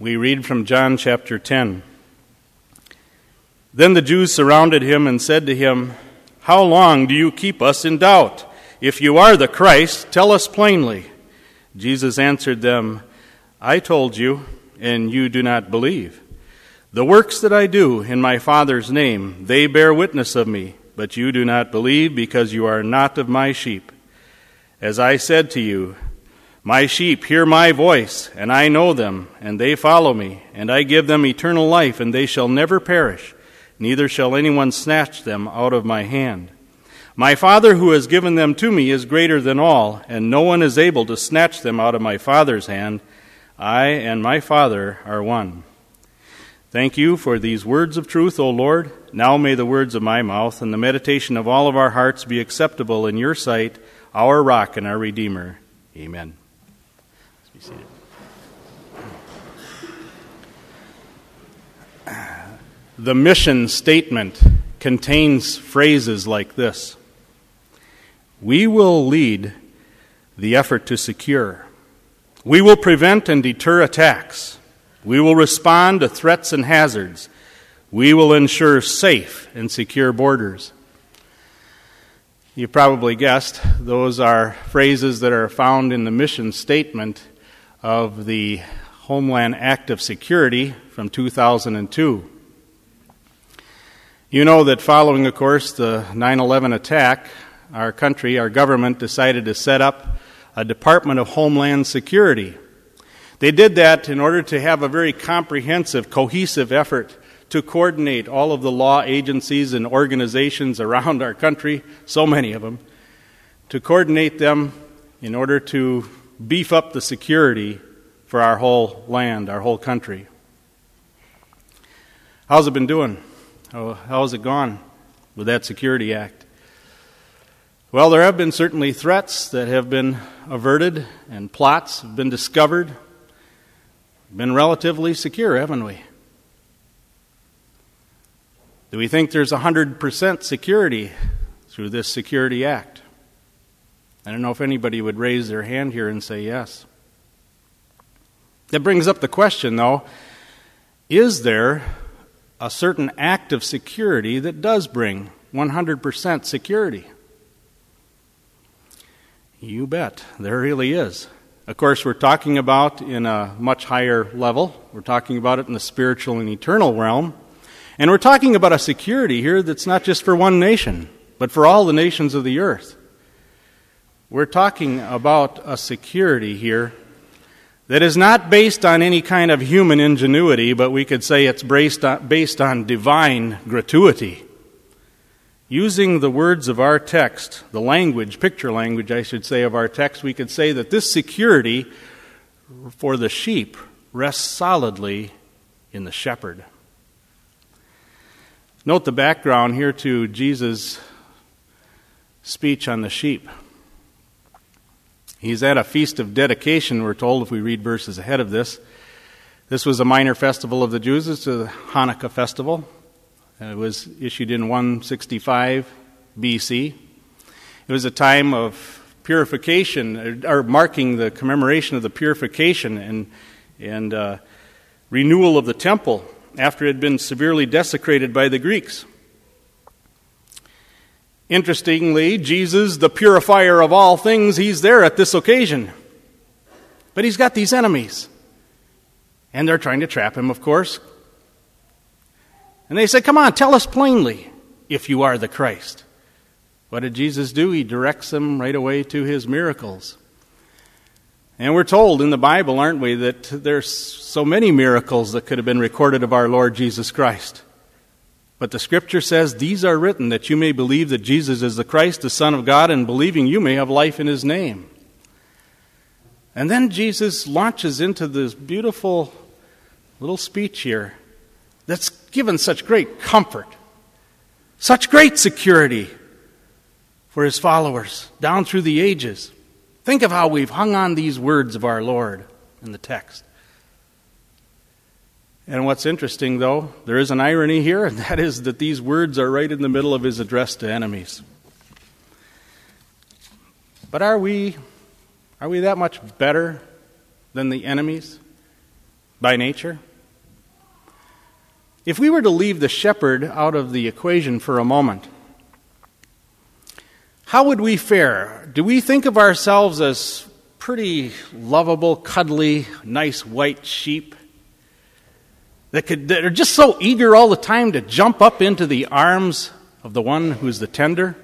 We read from John chapter 10. Then the Jews surrounded him and said to him, "How long do you keep us in doubt? If you are the Christ, tell us plainly." Jesus answered them, "I told you, and you do not believe. The works that I do in my Father's name, they bear witness of me, but you do not believe because you are not of my sheep. As I said to you, my sheep hear my voice, and I know them, and they follow me, and I give them eternal life, and they shall never perish, neither shall anyone snatch them out of my hand. My Father who has given them to me is greater than all, and no one is able to snatch them out of my Father's hand. I and my Father are one." Thank you for these words of truth, O Lord. Now may the words of my mouth and the meditation of all of our hearts be acceptable in your sight, our rock and our Redeemer. Amen. Let's be seated. The mission statement contains phrases like this: we will lead the effort to secure. We will prevent and deter attacks. We will respond to threats and hazards. We will ensure safe and secure borders. You probably guessed those are phrases that are found in the mission statement of the Homeland Act of Security from 2002. You know that following, of course, the 9/11 attack, our country, our government, decided to set up a Department of Homeland Security. They did that in order to have a very comprehensive, cohesive effort to coordinate all of the law agencies and organizations around our country, so many of them, to coordinate them in order to beef up the security for our whole land, our whole country. How's it been doing? How's it gone with that Security Act? Well, there have been certainly threats that have been averted and plots have been discovered. Been relatively secure, haven't we? Do we think there's 100% security through this Security Act? I don't know if anybody would raise their hand here and say yes. That brings up the question, though, is there a certain act of security that does bring 100% security? You bet, there really is. Of course, we're talking about in a much higher level. We're talking about it in the spiritual and eternal realm. And we're talking about a security here that's not just for one nation, but for all the nations of the earth. We're talking about a security here that is not based on any kind of human ingenuity, but we could say it's based on divine gratuity. Using the words of our text, the language, picture language, I should say, of our text, we could say that this security for the sheep rests solidly in the shepherd. Note the background here to Jesus' speech on the sheep. He's at a feast of dedication, we're told, if we read verses ahead of this. This was a minor festival of the Jews. It's a Hanukkah festival. It was issued in 165 BC. It was a time of purification, or marking the commemoration of the purification and renewal of the temple after it had been severely desecrated by the Greeks. Interestingly, Jesus, the purifier of all things, he's there at this occasion. But he's got these enemies. And they're trying to trap him, of course. And they say, "Come on, tell us plainly if you are the Christ." What did Jesus do? He directs them right away to his miracles. And we're told in the Bible, aren't we, that there's so many miracles that could have been recorded of our Lord Jesus Christ. But the Scripture says, "These are written that you may believe that Jesus is the Christ, the Son of God, and believing you may have life in his name." And then Jesus launches into this beautiful little speech here that's given such great comfort, such great security for his followers down through the ages. Think of how we've hung on these words of our Lord in the text. And what's interesting, though, there is an irony here, and that is that these words are right in the middle of his address to enemies. But are we that much better than the enemies? by nature? If we were to leave the shepherd out of the equation for a moment, how would we fare? Do we think of ourselves as pretty lovable, cuddly, nice white sheep that are just so eager all the time to jump up into the arms of the one who's the tender?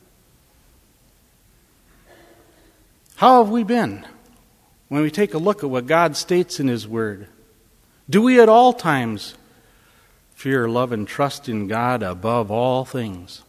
How have we been when we take a look at what God states in His Word? Do we at all times fear, love, and trust in God above all things?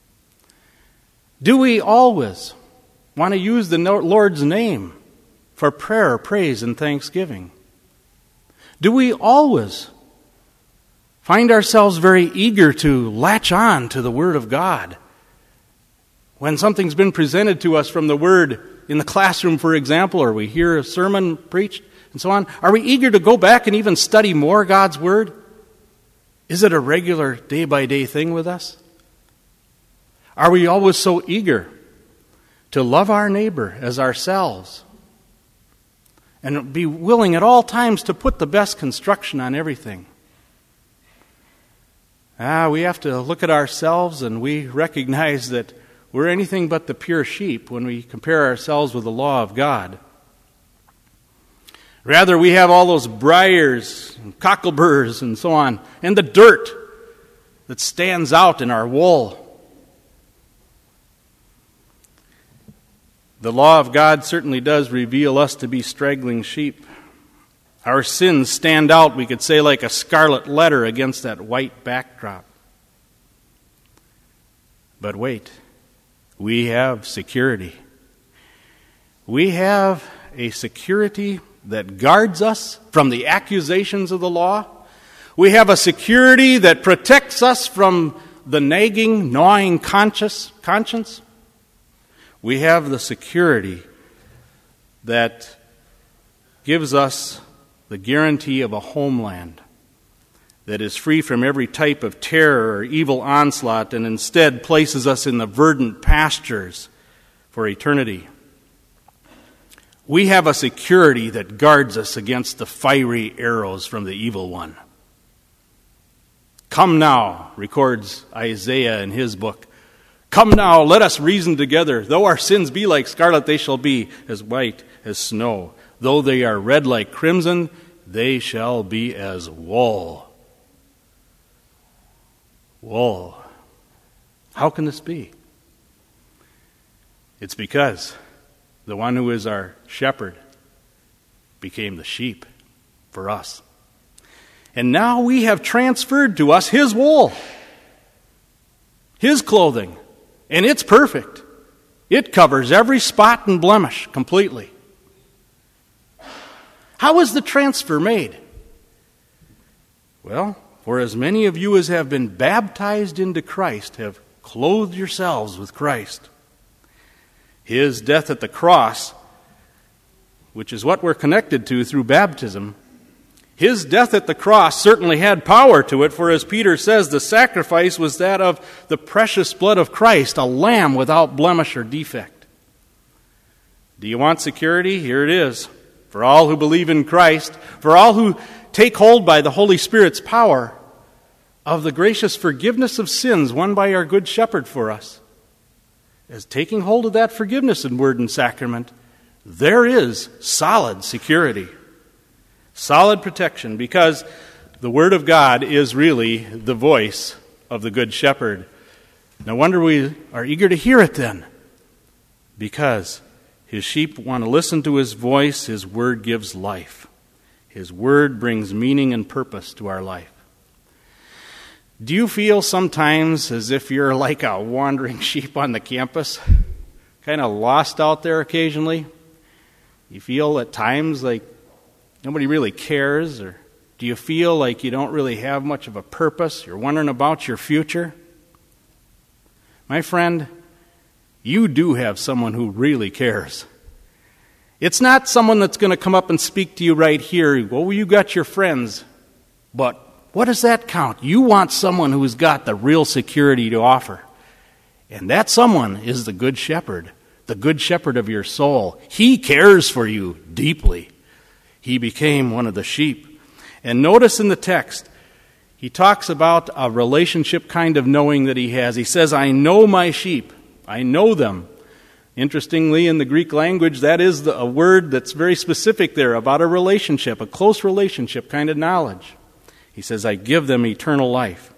Do we always want to use the Lord's name for prayer, praise, and thanksgiving? Do we always find ourselves very eager to latch on to the Word of God? When something's been presented to us from the Word in the classroom, for example, or we hear a sermon preached and so on, are we eager to go back and even study more God's Word? Is it a regular day-by-day thing with us? Are we always so eager to love our neighbor as ourselves and be willing at all times to put the best construction on everything? We have to look at ourselves, and we recognize that we're anything but the pure sheep when we compare ourselves with the law of God. Rather, we have all those briars and cockleburs and so on, and the dirt that stands out in our wool. The law of God certainly does reveal us to be straggling sheep. Our sins stand out, we could say, like a scarlet letter against that white backdrop. But wait, we have security. We have a security that guards us from the accusations of the law. We have a security that protects us from the nagging, gnawing conscience. We have the security that gives us the guarantee of a homeland that is free from every type of terror or evil onslaught and instead places us in the verdant pastures for eternity. We have a security that guards us against the fiery arrows from the evil one. Come now, records Isaiah in his book. Come now, let us reason together. Though our sins be like scarlet, they shall be as white as snow. Though they are red like crimson, they shall be as wool. Wool. How can this be? It's because the one who is our shepherd became the sheep for us. And now we have transferred to us his wool, his clothing, and it's perfect. It covers every spot and blemish completely. How was the transfer made? Well, for as many of you as have been baptized into Christ have clothed yourselves with Christ. His death at the cross, which is what we're connected to through baptism, his death at the cross certainly had power to it, for as Peter says, the sacrifice was that of the precious blood of Christ, a lamb without blemish or defect. Do you want security? Here it is. For all who believe in Christ, for all who take hold by the Holy Spirit's power of the gracious forgiveness of sins won by our good shepherd for us. As taking hold of that forgiveness in word and sacrament, there is solid security, solid protection, because the Word of God is really the voice of the Good Shepherd. No wonder we are eager to hear it then, because his sheep want to listen to his voice. His Word gives life. His Word brings meaning and purpose to our life. Do you feel sometimes as if you're like a wandering sheep on the campus, kind of lost out there occasionally? You feel at times like nobody really cares? Or do you feel like you don't really have much of a purpose? You're wondering about your future? My friend, you do have someone who really cares. It's not someone that's going to come up and speak to you right here. Well, you got your friends, but what does that count? You want someone who's got the real security to offer. And that someone is the Good Shepherd of your soul. He cares for you deeply. He became one of the sheep. And notice in the text, he talks about a relationship kind of knowing that he has. He says, I know my sheep. I know them. Interestingly, in the Greek language, that is a word that's very specific there about a relationship, a close relationship kind of knowledge. He says, I give them eternal life.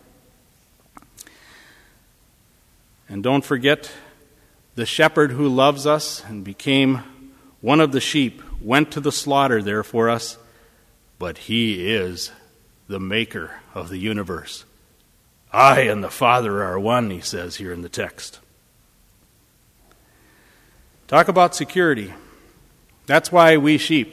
And don't forget, the shepherd who loves us and became one of the sheep went to the slaughter there for us, but he is the maker of the universe. I and the Father are one, he says here in the text. Talk about security. That's why we sheep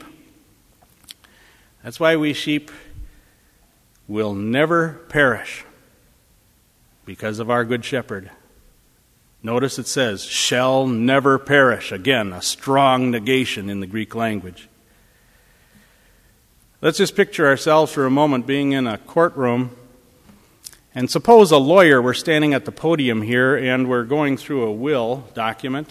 will never perish because of our good shepherd. Notice it says, shall never perish. Again, a strong negation in the Greek language. Let's just picture ourselves for a moment being in a courtroom, and suppose a lawyer, we're standing at the podium here, and we're going through a will document.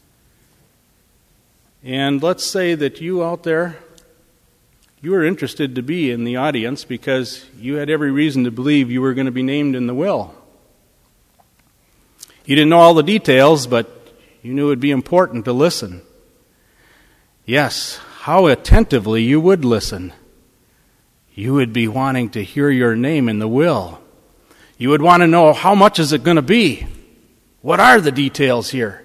And let's say that you out there, you were interested to be in the audience because you had every reason to believe you were going to be named in the will. You didn't know all the details, but you knew it would be important to listen. Yes, how attentively you would listen. You would be wanting to hear your name in the will. You would want to know, how much is it going to be? What are the details here?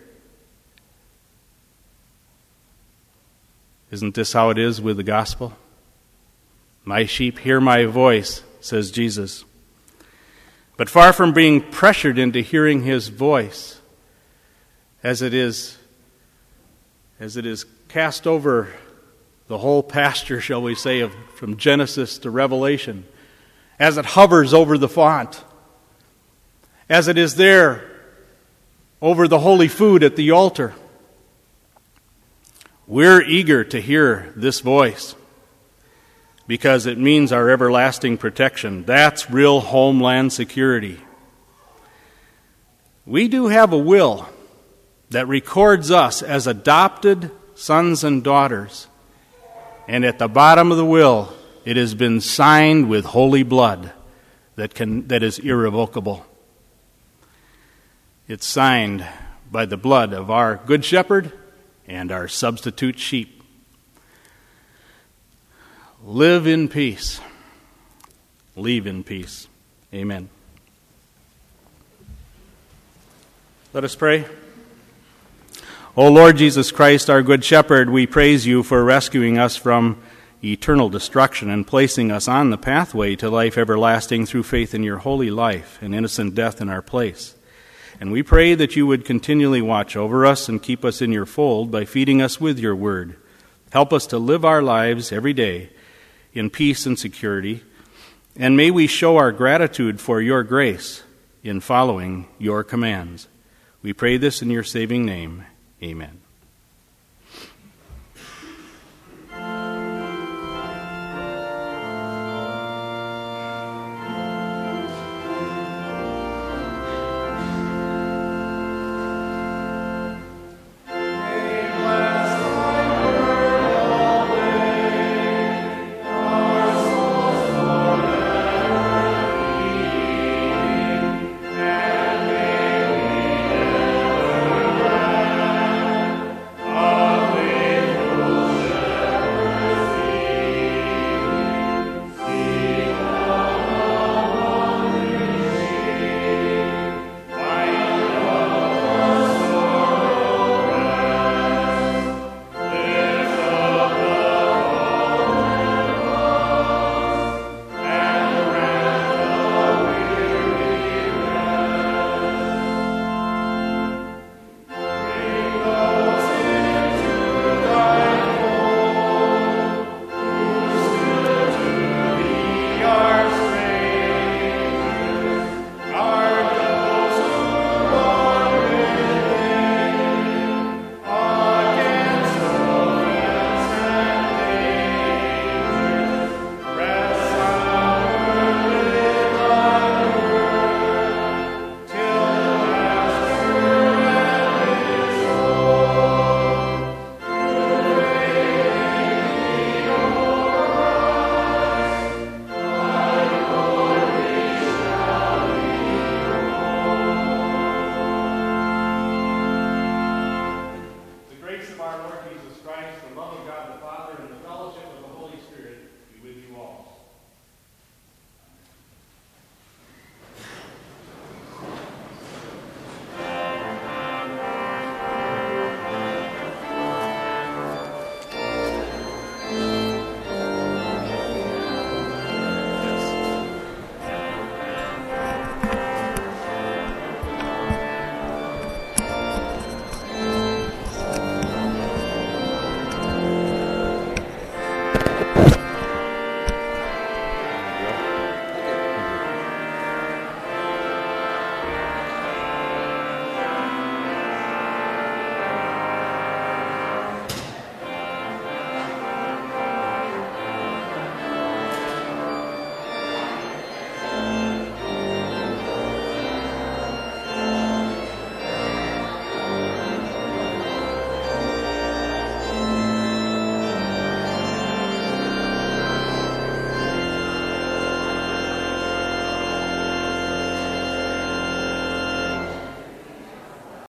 Isn't this how it is with the gospel? My sheep hear my voice, says Jesus. But far from being pressured into hearing his voice, as it is cast over the whole pasture, shall we say, from Genesis to Revelation, as it hovers over the font, as it is there over the holy food at the altar, we're eager to hear this voice because it means our everlasting protection. That's real homeland security. We do have a will that records us as adopted sons and daughters. And at the bottom of the will, it has been signed with holy blood that is irrevocable. It's signed by the blood of our good shepherd and our substitute sheep. Live in peace. Leave in peace. Amen. Let us pray. O Lord Jesus Christ, our good shepherd, we praise you for rescuing us from eternal destruction and placing us on the pathway to life everlasting through faith in your holy life and innocent death in our place. And we pray that you would continually watch over us and keep us in your fold by feeding us with your word. Help us to live our lives every day in peace and security, and may we show our gratitude for your grace in following your commands. We pray this in your saving name. Amen.